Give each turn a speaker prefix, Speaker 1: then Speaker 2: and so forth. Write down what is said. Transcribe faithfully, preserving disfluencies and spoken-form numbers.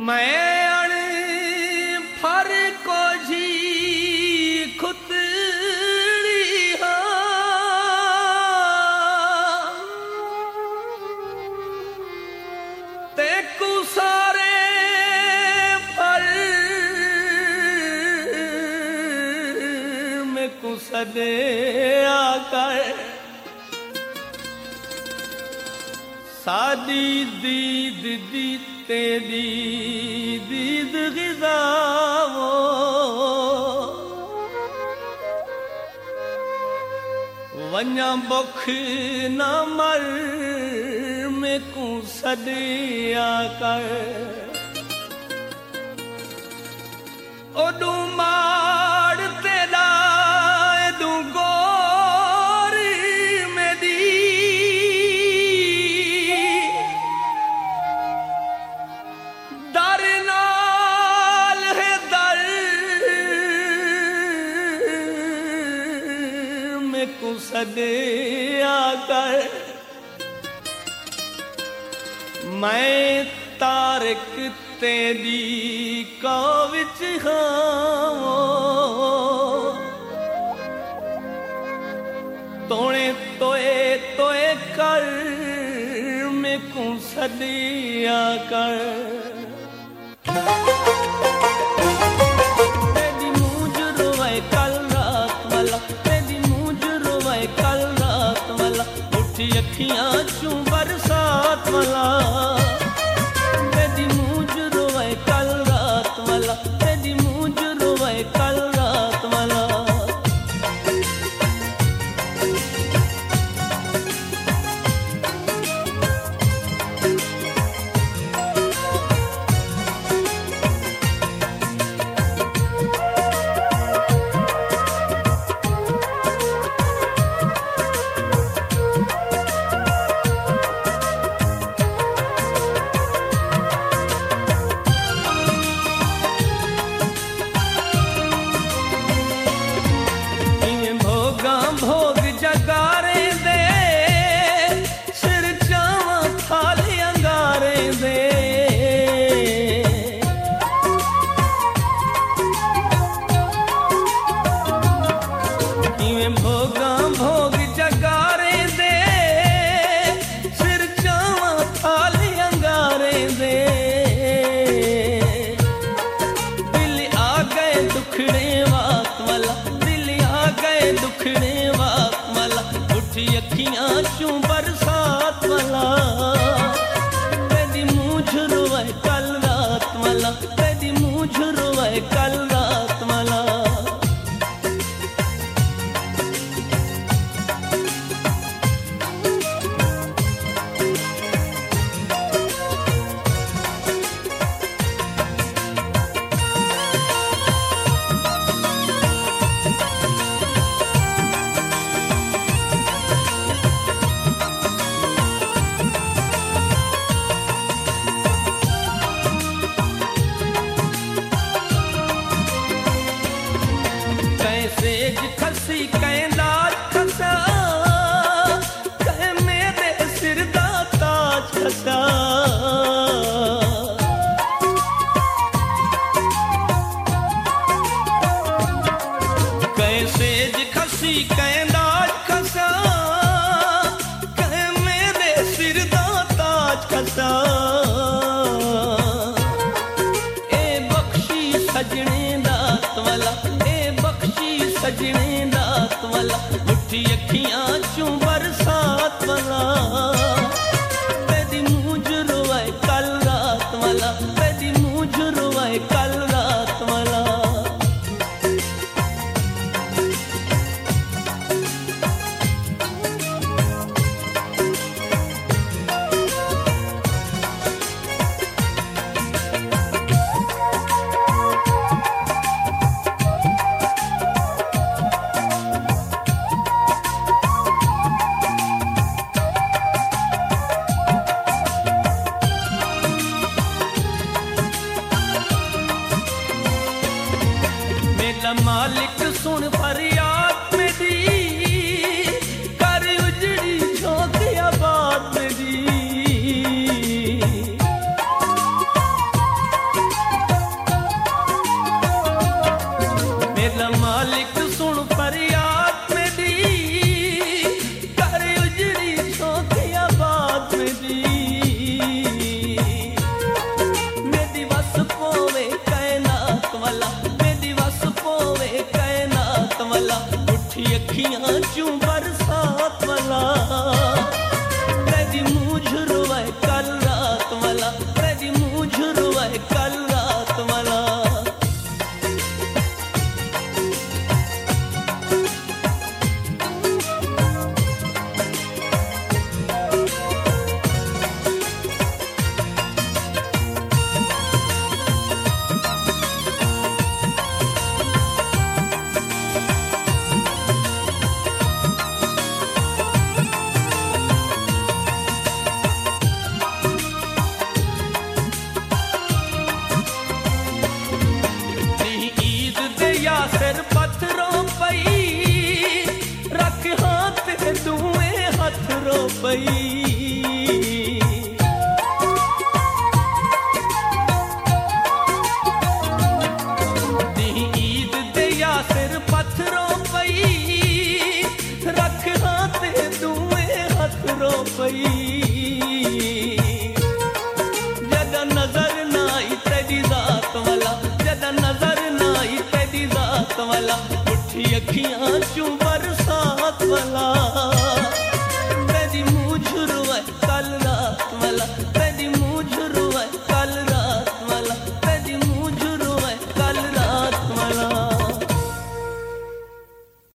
Speaker 1: मैं अण फर को जी खुतड़ी हाँ ते कु सारे फर में कु सदे आकर सादी दीद दी तेरी दीद गिज़ावो वन्या बुख न मर में को सदिया कर ओडू मार तेरा एडू गोरी मेरी दर नाल है दर में को सदिया कर मैं तारक तेरी का विच हाँ तोड़े तोए तोए कर में को सदिया कर तेरी मूंज रोए कल रात वाला तेरी मूंज रोए कल रात वाला उठी अखियां चूं बरसात वाला तेरी मूंज रोए कल रात वाला तेरी मूंज रोए कल रात वाला भोग जगारे दे सिर चावा थाली अंगारे दे इवें भोगा भोग जगारे दे सिर चावा थाली अंगारे दे दिल आ गए दुखड़े वात वाला दिल आ गए दुखड़े अखियां चूं बरसात वाला तेरी मूंछ रोए कल रात वाला तेरी मूंछ रोए कल रात वाला पई। दी ईद दे यासिर पत्थरों पई, रख हाथे दूए हथ रो पई। जदा नजर ना आई तेरी जात वाला, जदा नजर ना आई तेरी जात वाला, उठी अखियां चू बरसात वाला।